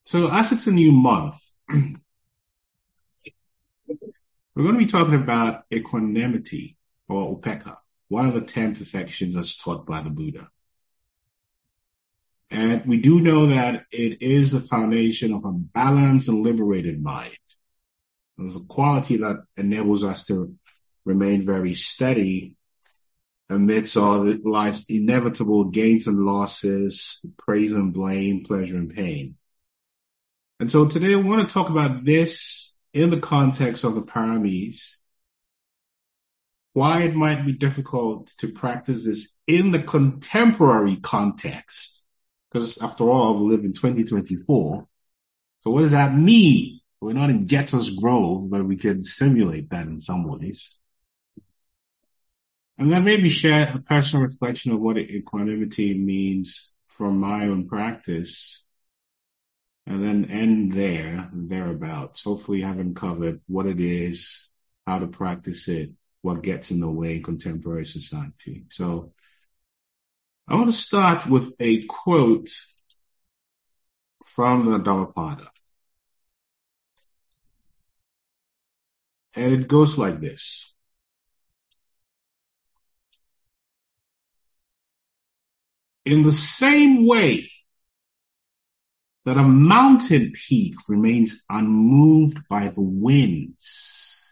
So as it's a new month, we're going to be talking about equanimity or upekkha, one of the 10 perfections as taught by the Buddha. And we do know that it is the foundation of a balanced and liberated mind. There's a quality that enables us to remain very steady amidst all life's inevitable gains and losses, praise and blame, pleasure and pain. And so today I want to talk about this in the context of the paramis, why it might be difficult to practice this in the contemporary context. Because after all, we live in 2024. So what does that mean? We're not in Jetter's Grove, but we can simulate that in some ways. And then maybe share a personal reflection of what equanimity means from my own practice. And then end there, thereabouts. Hopefully I haven't covered what it is, how to practice it, what gets in the way in contemporary society. So I want to start with a quote from the Dhammapada. And it goes like this. In the same way that a mountain peak remains unmoved by the winds,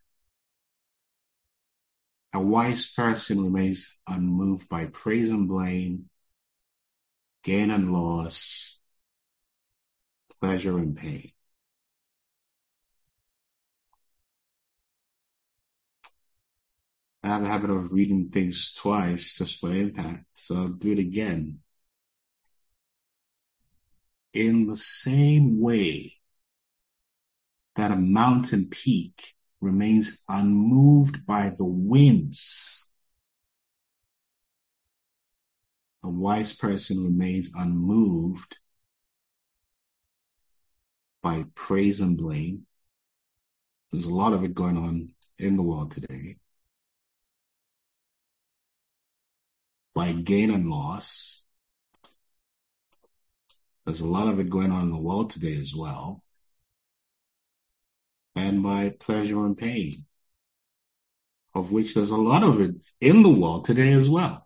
a wise person remains unmoved by praise and blame, gain and loss, pleasure and pain. I have a habit of reading things twice just for impact, so I'll do it again. In the same way that a mountain peak remains unmoved by the winds, a wise person remains unmoved by praise and blame. There's a lot of it going on in the world today. By gain and loss. There's a lot of it going on in the world today as well. And by pleasure and pain, of which there's a lot of it in the world today as well.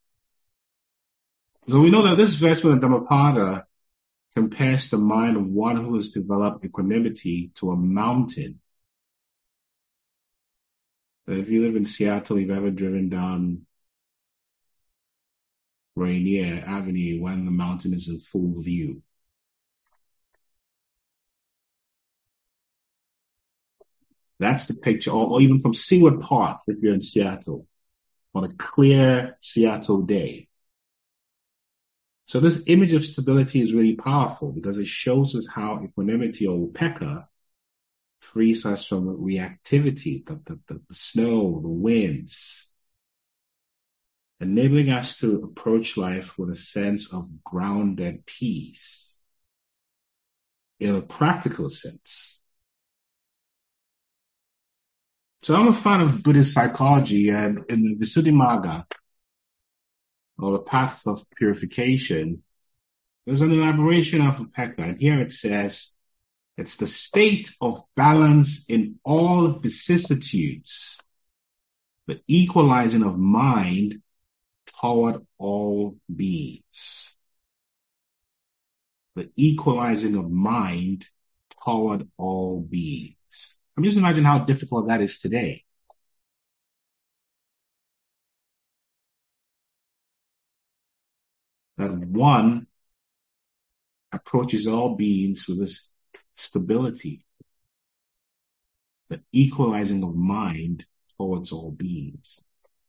So we know that this verse from the Dhammapada compares the mind of one who has developed equanimity to a mountain. If you live in Seattle, you've ever driven down Rainier Avenue when the mountain is in full view. That's the picture, or even from Seward Park if you're in Seattle on a clear Seattle day. So this image of stability is really powerful because it shows us how equanimity or upekkha frees us from reactivity, the snow, the winds, enabling us to approach life with a sense of grounded peace in a practical sense. So I'm a fan of Buddhist psychology, and in the Visuddhimagga, or the path of purification, there's an elaboration of upekkha, and here it says, it's the state of balance in all vicissitudes, the equalizing of mind toward all beings. The equalizing of mind toward all beings. I'm just imagining how difficult that is today. That one approaches all beings with this stability. The equalizing of mind towards all beings.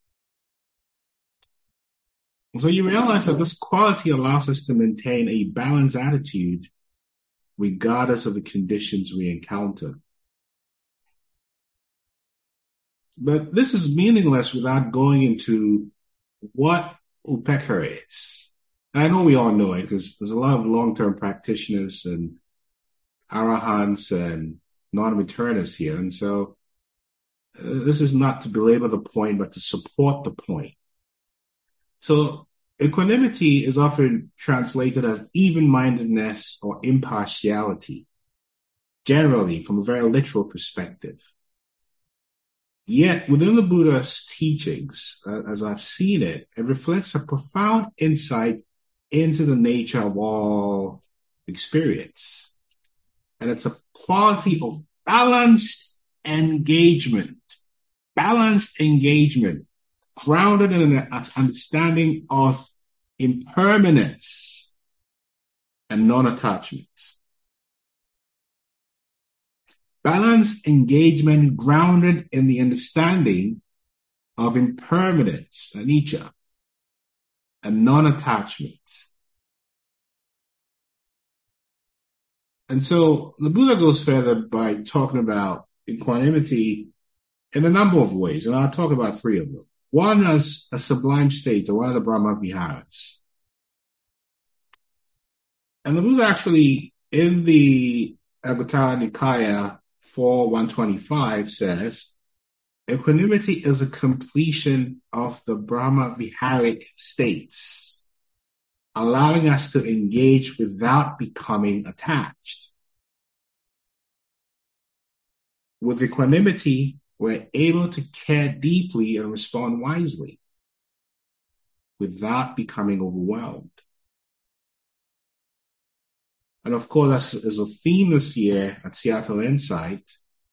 So you realize that this quality allows us to maintain a balanced attitude regardless of the conditions we encounter. But this is meaningless without going into what upekkha is. And I know we all know it because there's a lot of long-term practitioners and arahants and non-returnists here. And so this is not to belabor the point, but to support the point. So Equanimity is often translated as even-mindedness or impartiality, generally from a very literal perspective. Yet, within the Buddha's teachings, as I've seen it, it reflects a profound insight into the nature of all experience. And it's a quality of balanced engagement, grounded in an understanding of impermanence and non-attachment. Balanced engagement grounded in the understanding of impermanence, anicca, and non-attachment. And so the Buddha goes further by talking about equanimity in a number of ways, and I'll talk about three of them. One as a sublime state, or one of the Brahma Viharas. And the Buddha actually, in the Anguttara Nikaya 4.125 says, equanimity is a completion of the Brahma Viharic states, allowing us to engage without becoming attached. With equanimity, we're able to care deeply and respond wisely without becoming overwhelmed. And of course, as a theme this year at Seattle Insight,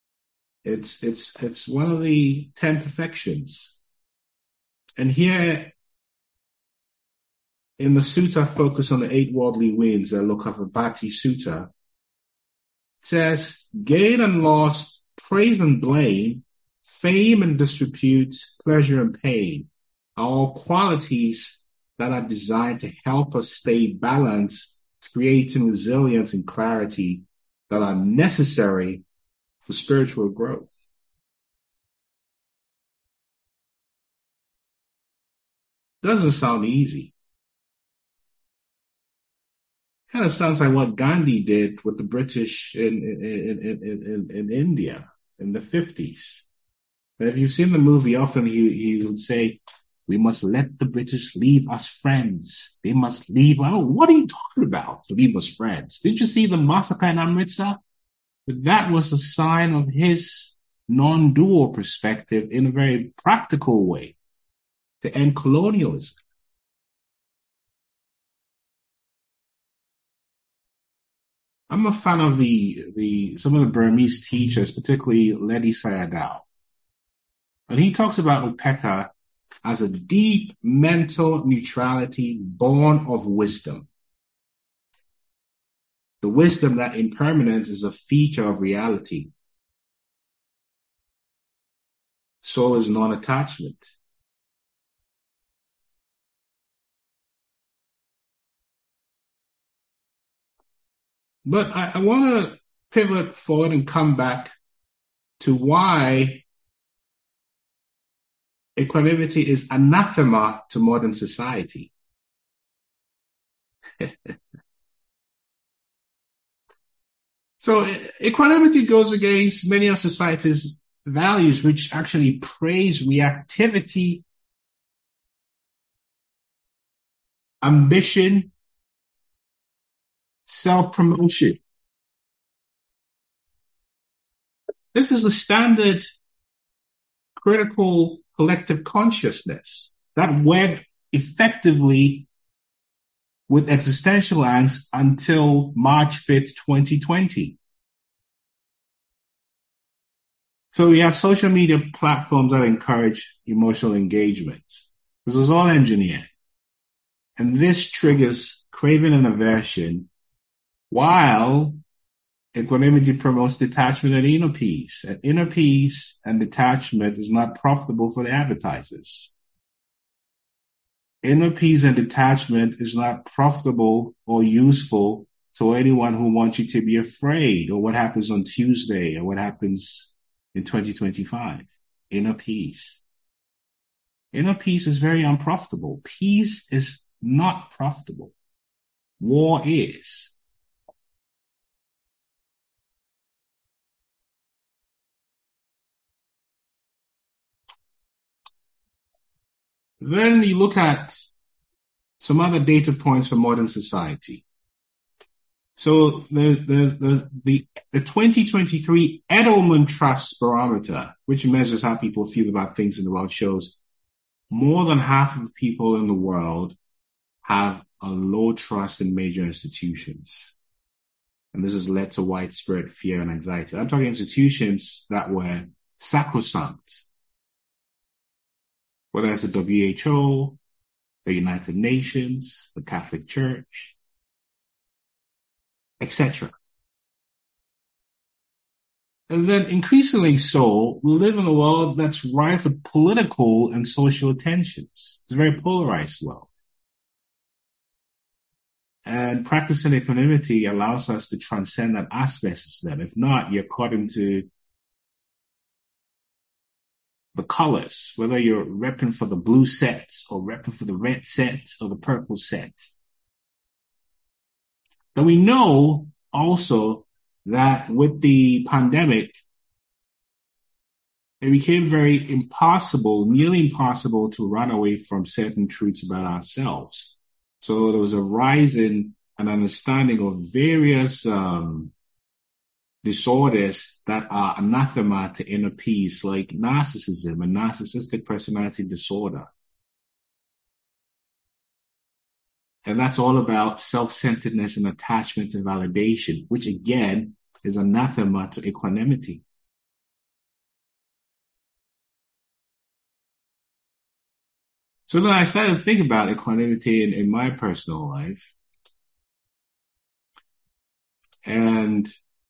it's one of the 10 perfections. And here in the sutta focus on the 8 worldly winds, the Lokavibhati Sutta, it says, gain and loss, praise and blame, fame and disrepute, pleasure and pain are all qualities that are designed to help us stay balanced, creating resilience and clarity that are necessary for spiritual growth. Doesn't sound easy. Kind of sounds like what Gandhi did with the British in India in the 50s. If you've seen the movie, often he would say, we must let the British leave us friends. They must leave. Oh, what are you talking about? To leave us friends. Did you see the massacre in Amritsar? But that was a sign of his non-dual perspective in a very practical way to end colonialism. I'm a fan of some of the Burmese teachers, particularly Ledi Sayadaw. And he talks about upekkha as a deep mental neutrality born of wisdom. The wisdom that impermanence is a feature of reality. So is non-attachment. But I want to pivot forward and come back to why equanimity is anathema to modern society. So equanimity goes against many of society's values, which actually praise reactivity, ambition, self-promotion. This is a standard critical collective consciousness that wed effectively with existential angst until March 5th, 2020. So we have social media platforms that encourage emotional engagement. This is all engineered. And this triggers craving and aversion, while equanimity promotes detachment and inner peace. And inner peace and detachment is not profitable for the advertisers. Inner peace and detachment is not profitable or useful to anyone who wants you to be afraid or what happens on Tuesday or what happens in 2025. Inner peace. Inner peace is very unprofitable. Peace is not profitable. War is. Then you look at some other data points for modern society. So there's the 2023 Edelman Trust Barometer, which measures how people feel about things in the world, shows more than half of the people in the world have a low trust in major institutions. And this has led to widespread fear and anxiety. I'm talking institutions that were sacrosanct, whether it's the WHO, the United Nations, the Catholic Church, etc. And then increasingly so, we live in a world that's rife with political and social tensions. It's a very polarized world. And practicing equanimity allows us to transcend that aspects of them. If not, you're caught into the colors, whether you're repping for the blue sets or repping for the red set or the purple set. But we know also that with the pandemic, it became very impossible, nearly impossible to run away from certain truths about ourselves. So there was a rise in an understanding of various disorders that are anathema to inner peace, like narcissism and narcissistic personality disorder. And that's all about self-centeredness and attachment and validation, which again is anathema to equanimity. So then I started to think about equanimity in my personal life. And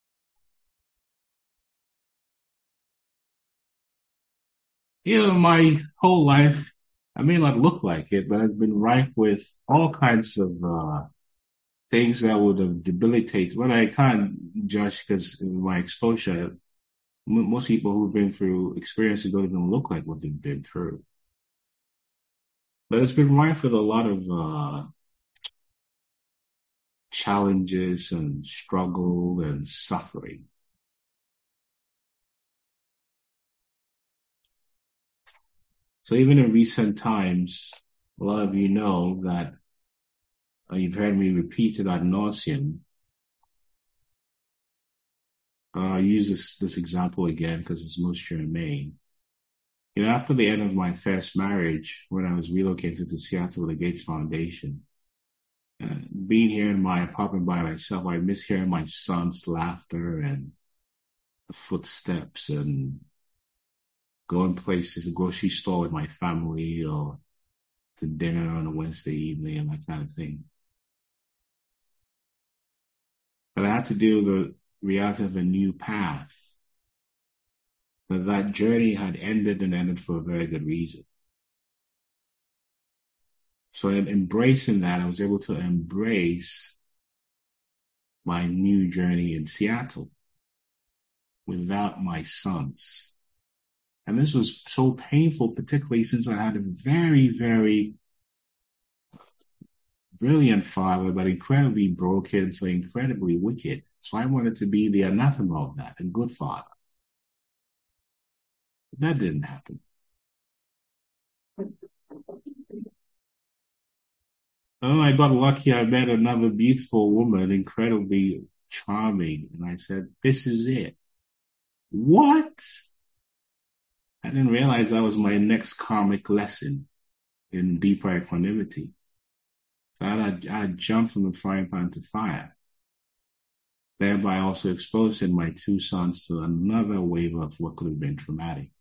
my whole life, I may not look like it, but I've been rife with all kinds of things that would have debilitated. Well, I can't judge because in my exposure, most people who've been through experiences don't even look like what they've been through. But it's been rife with a lot of challenges and struggle and suffering. So even in recent times, a lot of you know that you've heard me repeat it ad nauseum. I'll use this example again because it's most germane. After the end of my first marriage, when I was relocated to Seattle with the Gates Foundation, being here in my apartment by myself, I miss hearing my son's laughter and the footsteps and going places, the grocery store with my family or to dinner on a Wednesday evening and that kind of thing. But I had to deal with the reality of a new path. That journey had ended and ended for a very good reason. So in embracing that, I was able to embrace my new journey in Seattle without my sons. And this was so painful, particularly since I had a very, very brilliant father, but incredibly broken, so incredibly wicked. So I wanted to be the anathema of that, a good father. But that didn't happen. Oh, I got lucky. I met another beautiful woman, incredibly charming. And I said, this is it. What? I didn't realize that was my next karmic lesson in deeper equanimity. So I jumped from the frying pan to fire, thereby also exposing my two sons to another wave of what could have been traumatic.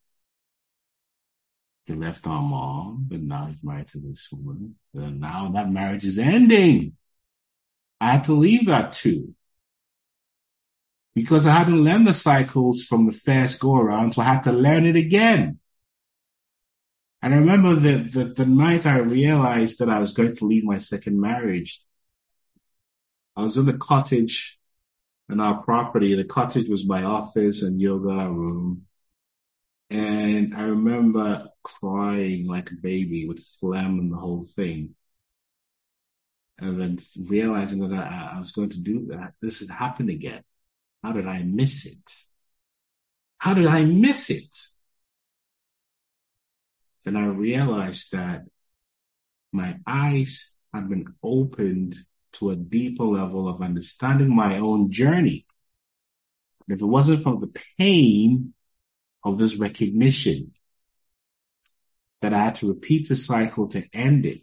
He left our mom, but now he's married to this woman. And now that marriage is ending. I had to leave that too. Because I hadn't learned the cycles from the first go around, so I had to learn it again. And I remember the night I realized that I was going to leave my second marriage, I was in the cottage in our property. The cottage was my office and yoga room. And I remember crying like a baby with phlegm and the whole thing. And then realizing that I was going to do that. This has happened again. How did I miss it? How did I miss it? Then I realized that my eyes had been opened to a deeper level of understanding my own journey. And if it wasn't for the pain of this recognition that I had to repeat the cycle to end it,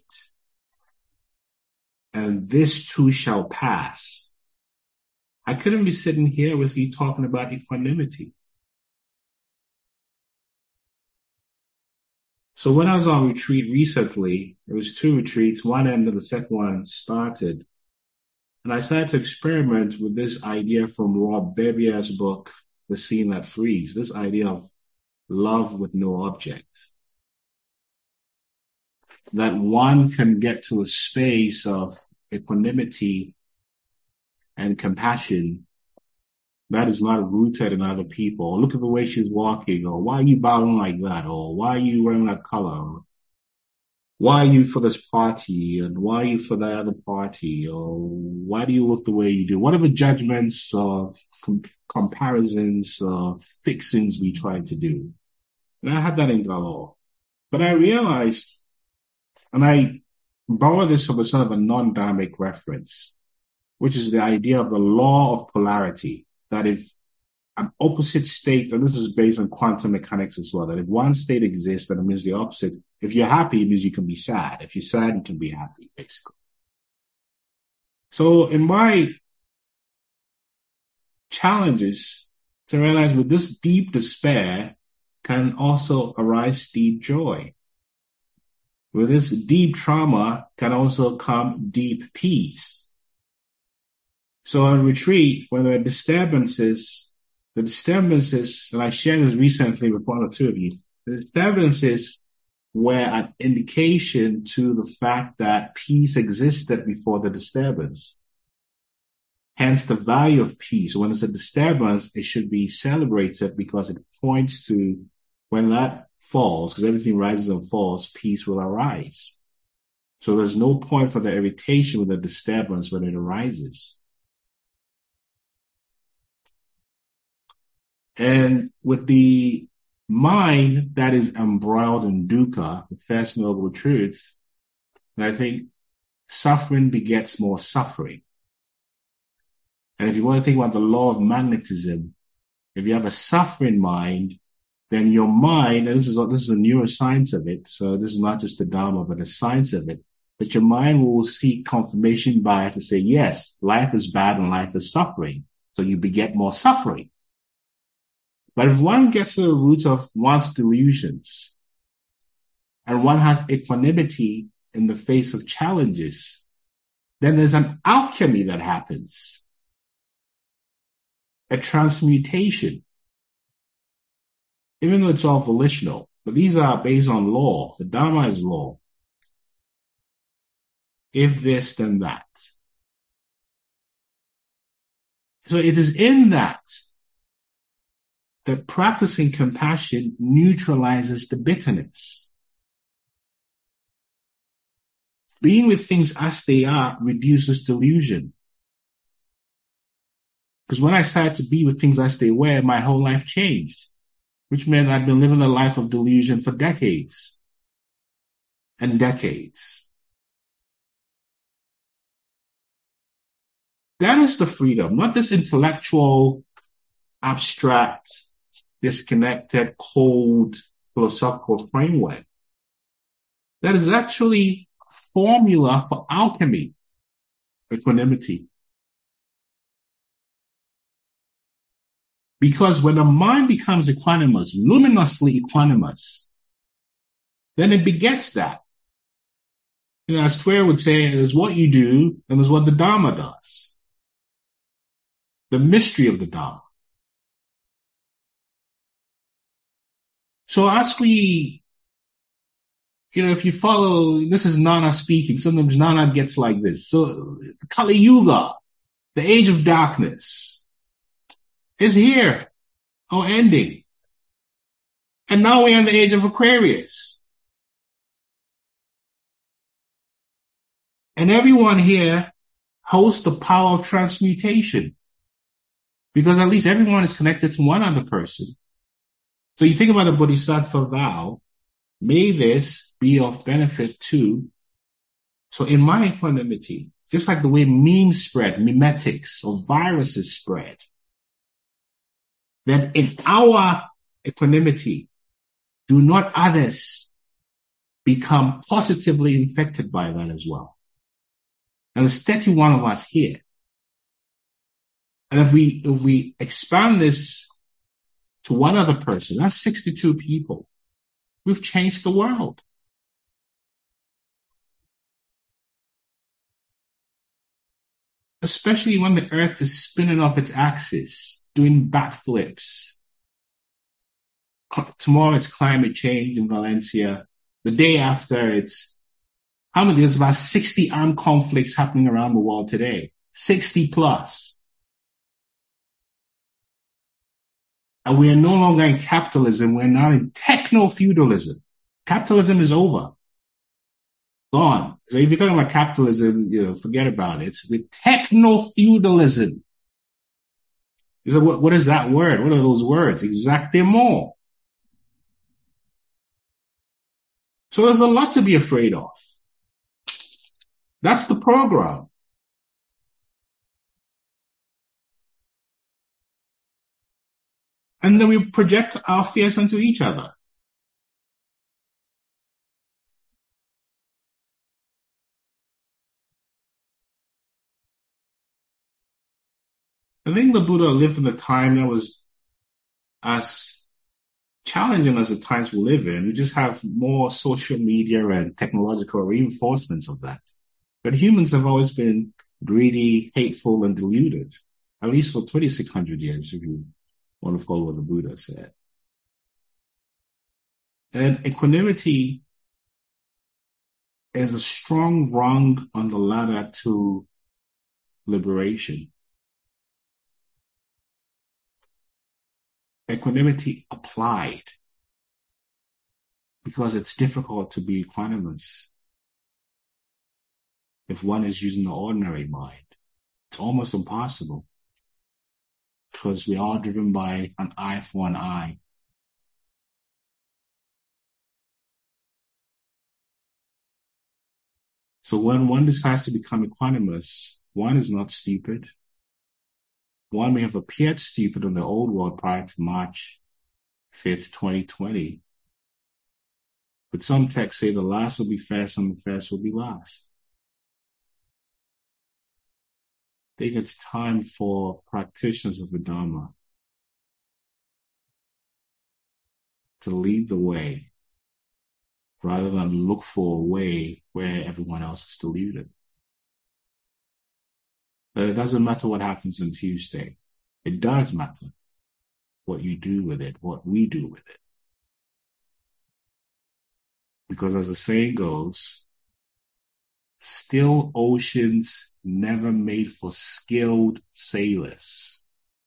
and this too shall pass, I couldn't be sitting here with you talking about equanimity. So when I was on retreat recently, it was 2 retreats, one ended, the second one started. And I started to experiment with this idea from Rob Bebier's book, The Scene That Frees, this idea of love with no object. That one can get to a space of equanimity and compassion that is not rooted in other people. Look at the way she's walking, or why are you bowing like that, or why are you wearing that color, or why are you for this party, and why are you for the other party, or why do you look the way you do? Whatever judgments or comparisons or fixings we try to do. And I had that in Galore. But I realized, and I borrow this from a sort of a non-dharmic reference, which is the idea of the law of polarity. That if an opposite state, and this is based on quantum mechanics as well, that if one state exists, then it means the opposite. If you're happy, it means you can be sad. If you're sad, you can be happy, basically. So in my challenges, to realize with this deep despair can also arise deep joy. With this deep trauma can also come deep peace. So on retreat, when there are disturbances, the disturbances, and I shared this recently with 1 or 2 of you, the disturbances were an indication to the fact that peace existed before the disturbance. Hence the value of peace. When it's a disturbance, it should be celebrated because it points to when that falls, because everything rises and falls, peace will arise. So there's no point for the irritation with the disturbance when it arises. And with the mind that is embroiled in dukkha, the first noble truth, I think suffering begets more suffering. And if you want to think about the law of magnetism, if you have a suffering mind, then your mind, and this is a neuroscience of it, so this is not just the Dharma, but the science of it, that your mind will seek confirmation bias to say, yes, life is bad and life is suffering. So you beget more suffering. But if one gets to the root of one's delusions, and one has equanimity in the face of challenges, then there's an alchemy that happens. A transmutation. Even though it's all volitional, but these are based on law. The Dharma is law. If this, then that. So it is in that practicing compassion neutralizes the bitterness. Being with things as they are reduces delusion. Because when I started to be with things as they were, my whole life changed, which meant I'd been living a life of delusion for decades and decades. That is the freedom, not this intellectual, abstract, disconnected, cold, philosophical framework. That is actually a formula for alchemy, equanimity. Because when the mind becomes equanimous, luminously equanimous, then it begets that. You know, as Twer would say, there's what you do and there's what the Dharma does. The mystery of the Dharma. So as we, if you follow, this is Nana speaking, sometimes Nana gets like this. So Kali Yuga, the age of darkness, is here, or ending. And now we're in the age of Aquarius. And everyone here holds the power of transmutation. Because at least everyone is connected to one other person. So you think about the Bodhisattva vow, may this be of benefit to So in my equanimity, just like the way memes spread, memetics or viruses spread, that in our equanimity, do not others become positively infected by that as well? And there's 31 of us here. And if we expand this to one other person, that's 62 people. We've changed the world. Especially when the earth is spinning off its axis, doing backflips. Tomorrow it's climate change in Valencia. The day after there's about 60 armed conflicts happening around the world today. 60 plus. And we are no longer in capitalism. We're now in techno-feudalism. Capitalism is over. Gone. So if you're talking about capitalism, forget about it. It's with techno-feudalism. So what is that word? What are those words? Exactement. So there's a lot to be afraid of. That's the program. And then we project our fears onto each other. I think the Buddha lived in a time that was as challenging as the times we live in. We just have more social media and technological reinforcements of that. But humans have always been greedy, hateful, and deluded, at least for 2,600 years, if you want to follow what the Buddha said. And equanimity is a strong rung on the ladder to liberation. Equanimity applied, because it's difficult to be equanimous if one is using the ordinary mind. It's almost impossible, because we are driven by an eye for an eye. So when one decides to become equanimous, one is not stupid. One may have appeared stupid in the old world prior to March 5th, 2020. But some texts say the last will be first and the first will be last. I think it's time for practitioners of the Dharma to lead the way rather than look for a way where everyone else is deluded. But it doesn't matter what happens on Tuesday. It does matter what you do with it, what we do with it. Because as the saying goes, still oceans never made for skilled sailors.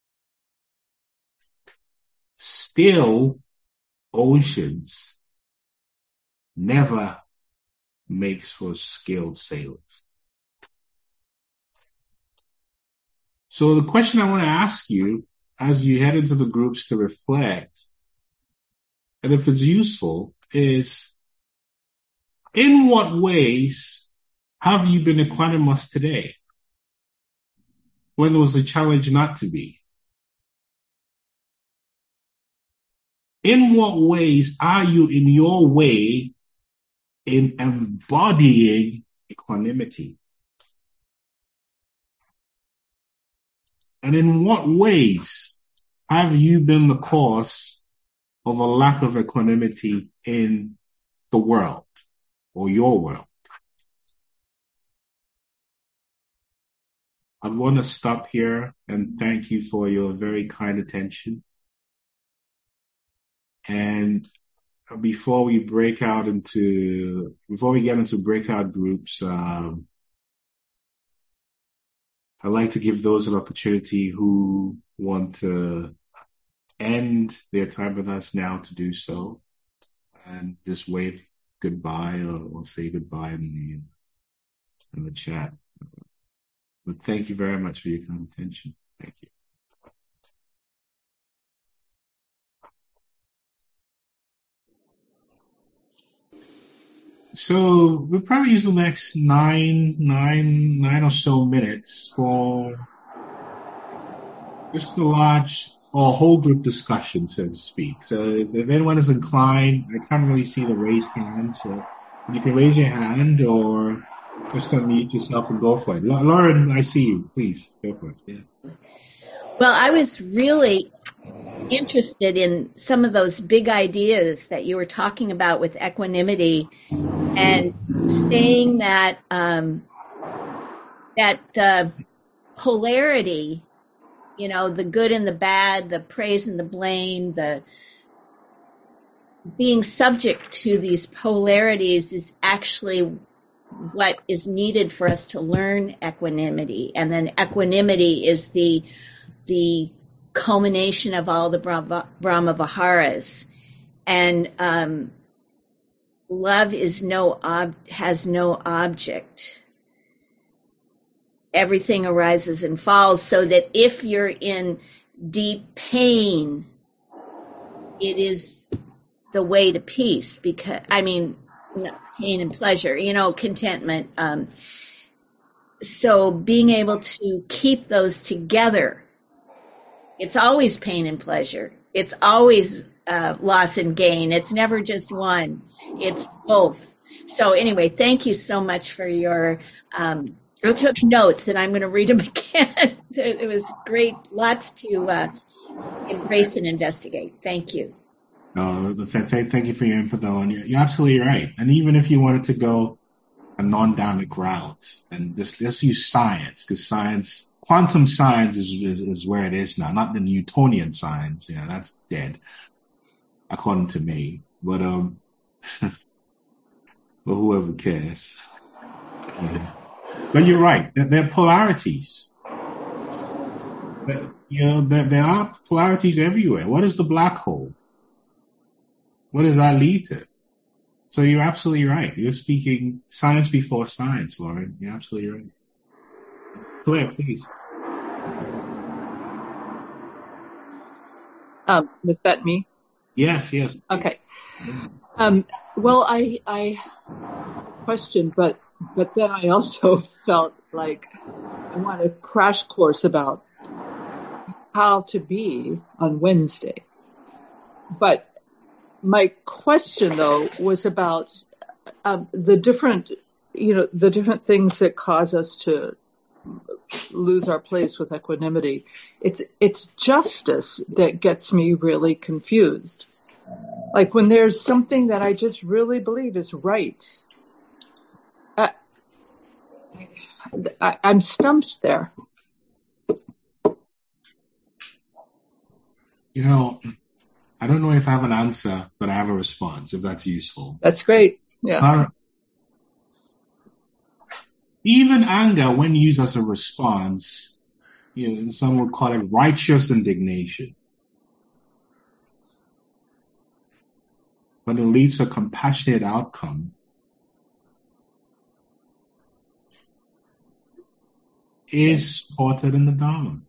Still oceans never makes for skilled sailors. So the question I want to ask you as you head into the groups to reflect, and if it's useful, is in what ways have you been equanimous today when there was a challenge not to be? In what ways are you in your way in embodying equanimity? And in what ways have you been the cause of a lack of equanimity in the world or your world? I want to stop here and thank you for your very kind attention. And before we get into breakout groups, I'd like to give those an opportunity who want to end their time with us now to do so, and just wave goodbye or say goodbye in the chat. But thank you very much for your kind attention. Thank you. So we'll probably use the next nine or so minutes for just a large or whole group discussion, so to speak. So if anyone is inclined, I can't really see the raised hand, so you can raise your hand or just unmute yourself and go for it. Lauren, I see you. Please go for it. Yeah. Well, I was really interested in some of those big ideas that you were talking about with equanimity and saying that the polarity, the good and the bad, the praise and the blame, the being subject to these polarities is actually what is needed for us to learn equanimity. And then equanimity is the culmination of all the Brahma Viharas. And love has no object. Everything arises and falls, so that if you're in deep pain, it is the way to peace, because pain and pleasure, contentment. So being able to keep those together, it's always pain and pleasure. It's always loss and gain. It's never just one. It's both. So anyway, thank you so much for your, I took notes and I'm going to read them again. It was great. Lots to embrace and investigate. Thank you. Thank you for your input, though. And you're absolutely right. And even if you wanted to go a non-dharmic route and just use science, because quantum science is where it is now, not the Newtonian science. Yeah, that's dead, according to me. But but whoever cares. Yeah. But you're right. There are polarities. There are polarities everywhere. What is the black hole? What does that lead to? So you're absolutely right. You're speaking science before science, Lauren. You're absolutely right. Claire, please. Was that me? Yes. Okay. Well, I questioned, but then I also felt like I want a crash course about how to be on Wednesday. But my question, though, was about the different things that cause us to lose our place with equanimity. It's justice that gets me really confused. Like when there's something that I just really believe is right, I'm stumped there. I don't know if I have an answer, but I have a response, if that's useful. That's great. Yeah. Even anger, when used as a response, some would call it righteous indignation. When it leads to a compassionate outcome, is supported in the Dharma.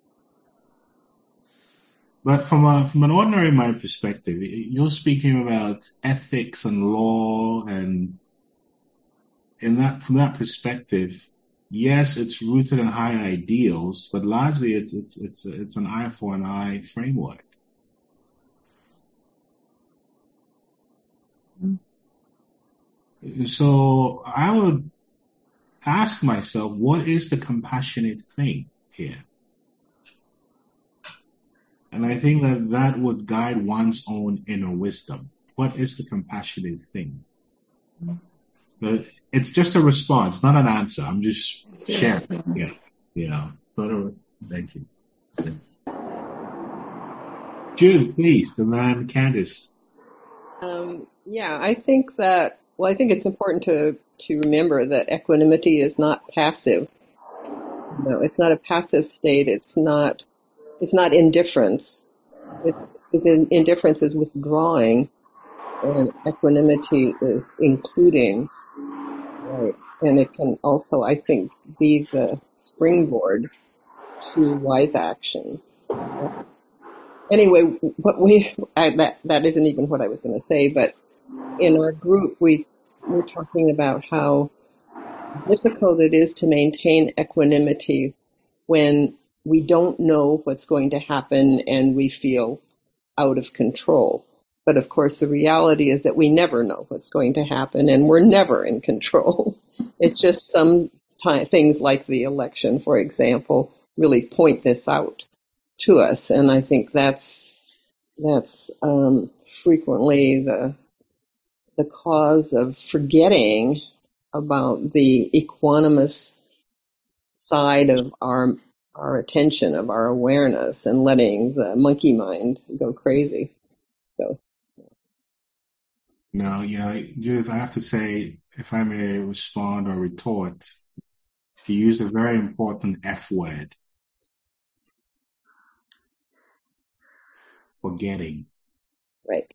But from an ordinary mind perspective, you're speaking about ethics and law, and from that perspective, yes, it's rooted in higher ideals, but largely it's an eye for an eye framework. So I would ask myself, what is the compassionate thing here? And I think that would guide one's own inner wisdom. What is the compassionate thing? But it's just a response, not an answer. I'm just sharing. Yeah. Thank you. Judith, please, and then Candice. I think it's important to remember that equanimity is not passive. It's not a passive state. It's not indifference. Indifference is withdrawing, and equanimity is including, right? And it can also, I think, be the springboard to wise action. Anyway, that isn't even what I was going to say, but in our group, we we're talking about how difficult it is to maintain equanimity when we don't know what's going to happen and we feel out of control. But of course, the reality is that we never know what's going to happen and we're never in control. It's just things like the election, for example, really point this out to us. And I think that's frequently the cause of forgetting about the equanimous side of our attention, of our awareness, and letting the monkey mind go crazy. So. Now, Judith, I have to say, if I may respond or retort, you used a very important F word. Forgetting. Right.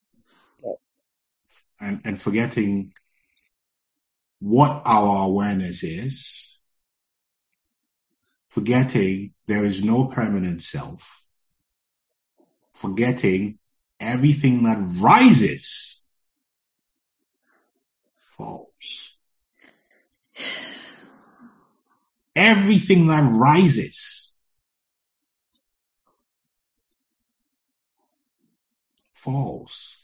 And forgetting what our awareness is. Forgetting there is no permanent self. Forgetting everything that rises falls. Everything that rises falls.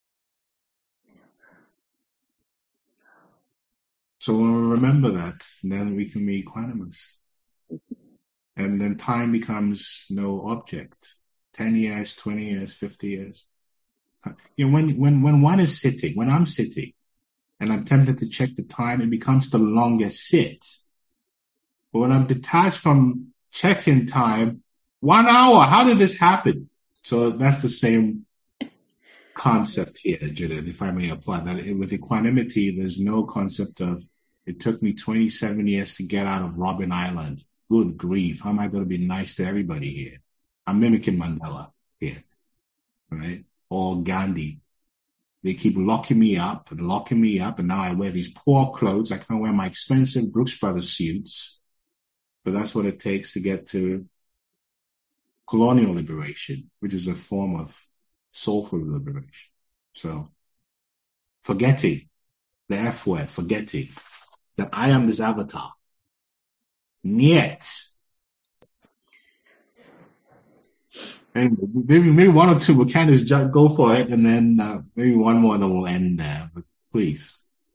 So when we remember that, then we can be equanimous. And then time becomes no object. 10 years, 20 years, 50 years. When one is sitting, when I'm sitting, and I'm tempted to check the time, it becomes the longest sit. But when I'm detached from checking time, 1 hour, how did this happen? So that's the same concept here, Judith, if I may apply that. With equanimity, there's no concept of, it took me 27 years to get out of Robben Island. Good grief. How am I going to be nice to everybody here? I'm mimicking Mandela here, right? Or Gandhi. They keep locking me up, and now I wear these poor clothes. I can't wear my expensive Brooks Brothers suits. But that's what it takes to get to colonial liberation, which is a form of soulful liberation. So, forgetting, the F word, forgetting that I am this avatar. Niet. And maybe one or two, we can just go for it, and then maybe one more, and then we'll end there. But please.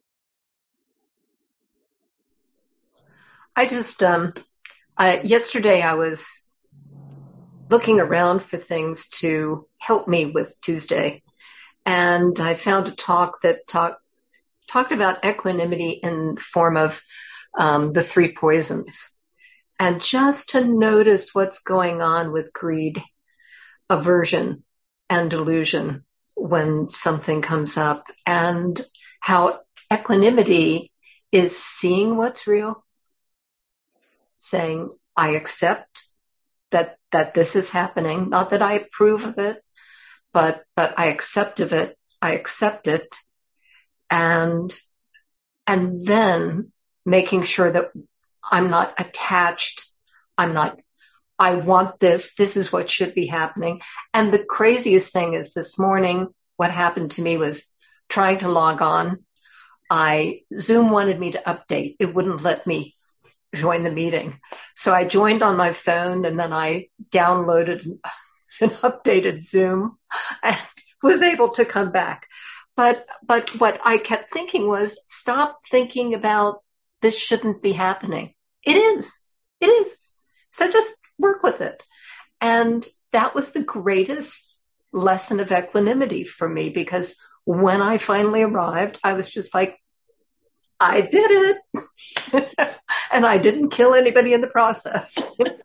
I just, yesterday I was looking around for things to help me with Tuesday, and I found a talk that talked about equanimity in the form of the three poisons, and just to notice what's going on with greed, aversion, and delusion when something comes up, and how equanimity is seeing what's real, saying, I accept that this is happening, not that I approve of it, but I accept of it, I accept it, and then making sure that I'm not attached, I want this is what should be happening. And the craziest thing is this morning, what happened to me was trying to log on. Zoom wanted me to update. It wouldn't let me join the meeting. So I joined on my phone, and then I downloaded and updated Zoom and was able to come back. But what I kept thinking was, stop thinking about this shouldn't be happening. It is. So just work with it. And that was the greatest lesson of equanimity for me, because when I finally arrived, I was just like, I did it. And I didn't kill anybody in the process.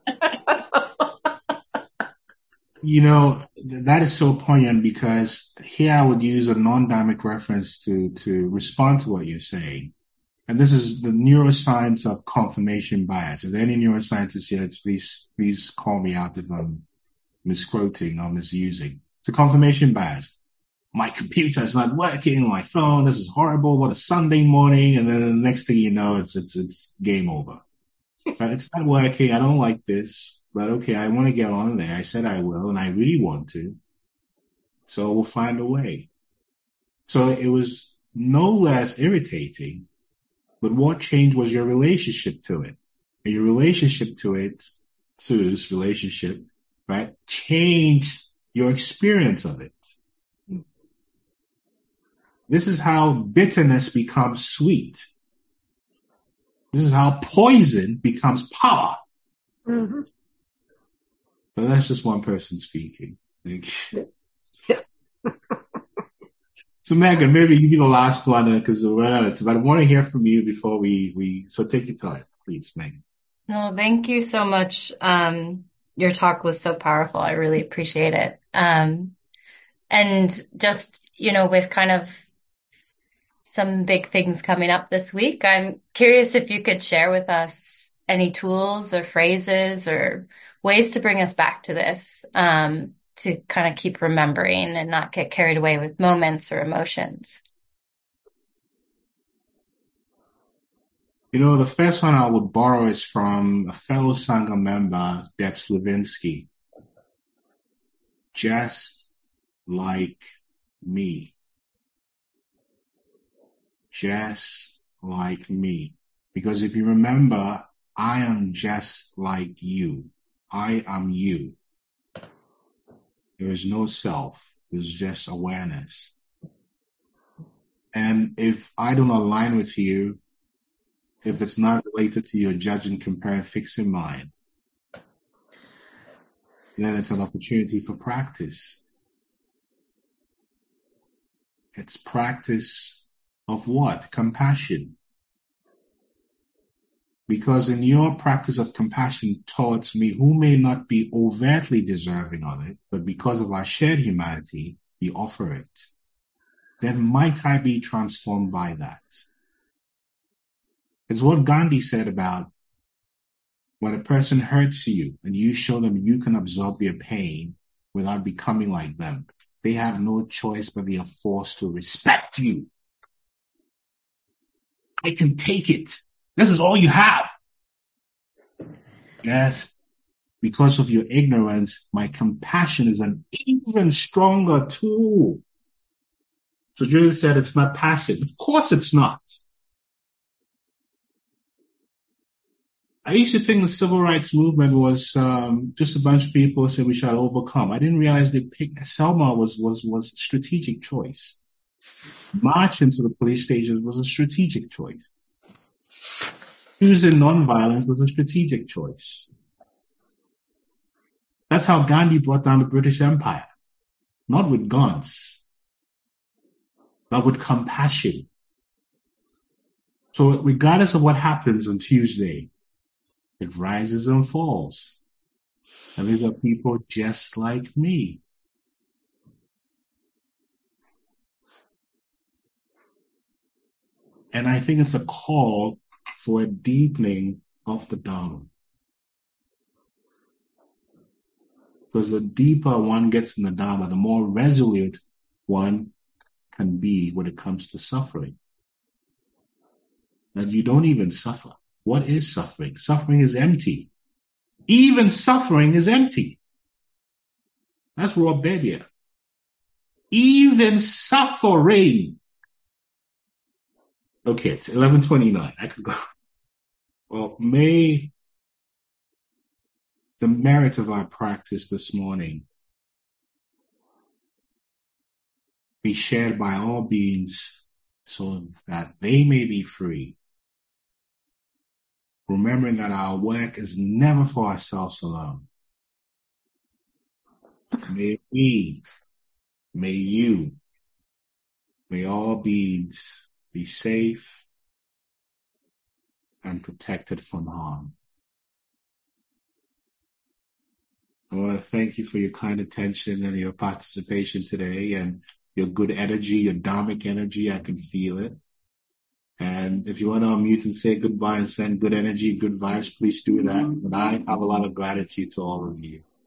That is so poignant, because here I would use a non-dynamic reference to respond to what you're saying. And this is the neuroscience of confirmation bias. If there are any neuroscientists here, please call me out if I'm misquoting or misusing. So confirmation bias. My computer is not working, my phone, this is horrible, what a Sunday morning, and then the next thing you know, it's game over. But it's not working, I don't like this, but okay, I want to get on there. I said I will, and I really want to. So we'll find a way. So it was no less irritating, but what changed was your relationship to it. And your relationship to it, Sue's relationship, right, changed your experience of it. This is how bitterness becomes sweet. This is how poison becomes power. Mm-hmm. But that's just one person speaking. Yeah. So Megan, maybe you be the last one because we're out of time. But I want to hear from you before so take your time, please, Megan. No, thank you so much. Your talk was so powerful. I really appreciate it. And just, with kind of some big things coming up this week, I'm curious if you could share with us any tools or phrases or ways to bring us back to this, to kind of keep remembering and not get carried away with moments or emotions. The first one I would borrow is from a fellow Sangha member, Deb Slavinsky. Just like me. Just like me. Because if you remember, I am just like you. I am you. There is no self. There's just awareness. And if I don't align with you, if it's not related to your judge and compare and fixing mind, then it's an opportunity for practice. It's practice of what? Compassion. Because in your practice of compassion towards me, who may not be overtly deserving of it, but because of our shared humanity, we offer it, then might I be transformed by that? It's what Gandhi said about when a person hurts you and you show them you can absorb their pain without becoming like them. They have no choice, but they are forced to respect you. I can take it. This is all you have. Yes, because of your ignorance, my compassion is an even stronger tool. So Julie said it's not passive. Of course it's not. I used to think the civil rights movement was just a bunch of people saying we shall overcome. I didn't realize they picked Selma was a strategic choice. March into the police stations was a strategic choice. Choosing nonviolence was a strategic choice. That's how Gandhi brought down the British Empire. Not with guns, but with compassion. So regardless of what happens on Tuesday, it rises and falls. And these are people just like me. And I think it's a call for a deepening of the Dharma. Because the deeper one gets in the Dharma, the more resolute one can be when it comes to suffering. And you don't even suffer. What is suffering? Suffering is empty. Even suffering is empty. That's raw Bedia. Even suffering. Okay, it's 11:29. I could go. Well, may the merit of our practice this morning be shared by all beings so that they may be free. Remembering that our work is never for ourselves alone. May we, may you, may all beings be safe and protected from harm. I want to thank you for your kind attention and your participation today and your good energy, your dharmic energy. I can feel it. And if you want to unmute and say goodbye and send good energy, good vibes, please do that. And I have a lot of gratitude to all of you.